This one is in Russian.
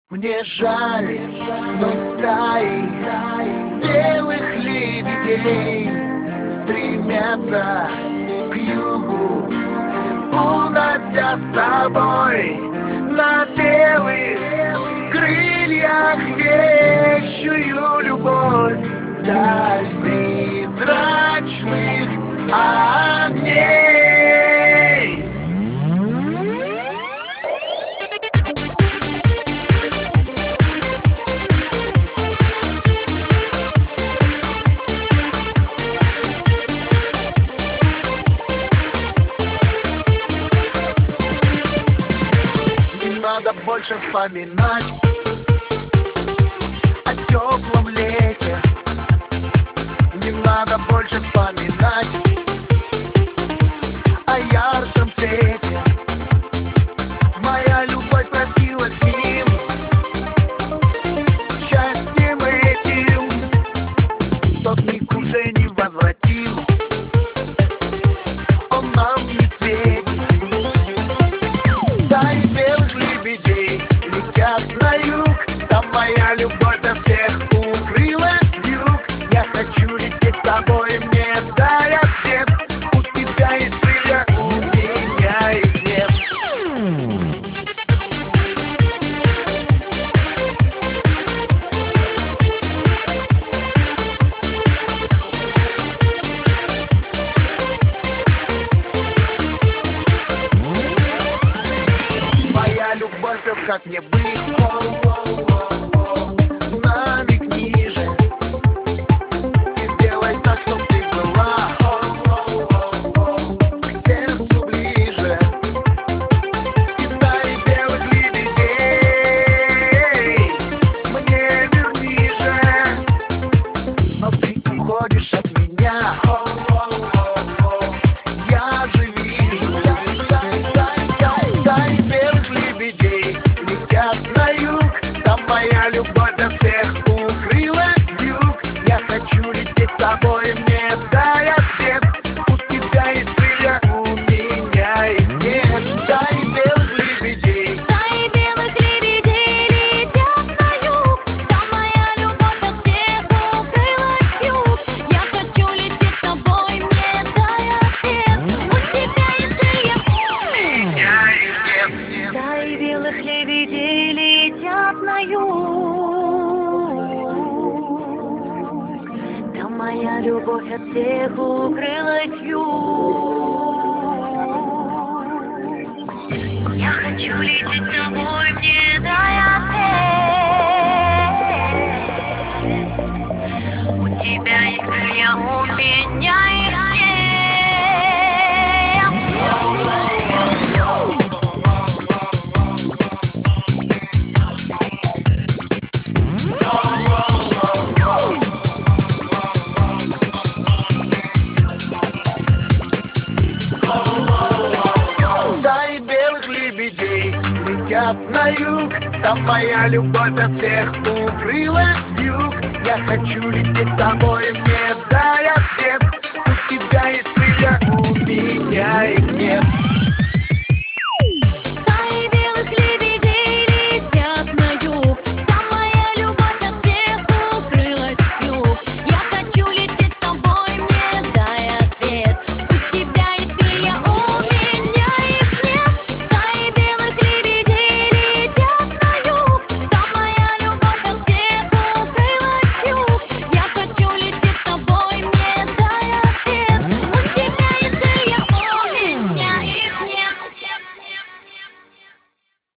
Мне жаль, но стаи белых лебедей стремятся к югу, унося с собой на белых крыльях вещую любовь даль призрачных огней. Надо больше вспоминать о теплом лете. Не надо больше вспоминать о ярком цвете. Моя любовь просила с ним, счастьем этим тот миг уже не возвратим. Он нам не светит. Стаи белых лебедей летят на юг, там моя любовь от всех укрылась в юг. Я хочу лететь с тобой, мне дай ответ. У тебя есть крылья, у меня их нет. Моя любовь, как мне быть? Намекни же и сделай так, чтоб ты была к сердцу ближе. И стаи белых лебедей мне верни же, но ты уходишь от меня. Я же вижу, стаи белых лебедей летят на юг, там моя любовь от всех укрылась в юг. Я хочу лететь с тобой, мне дай ответ. У тебя есть крылья, у меня их нет. Стаи белых лебедей летят на юг, там моя любовь от всех укрылась в юг. Я хочу лететь с тобой, мне дай ответ. У тебя есть крылья, у меня их нет. стаи белых лебедей летят на юг, там моя любовь от всех укрылась в юг. Я хочу лететь с тобой, мне дай ответ. У тебя есть крылья, у меня их нет. Стаи белых лебедей летят на юг, там моя любовь от всех укрылась в юг. Я хочу лететь с тобой, мне дай ответ. У тебя есть крылья, у меня их нет.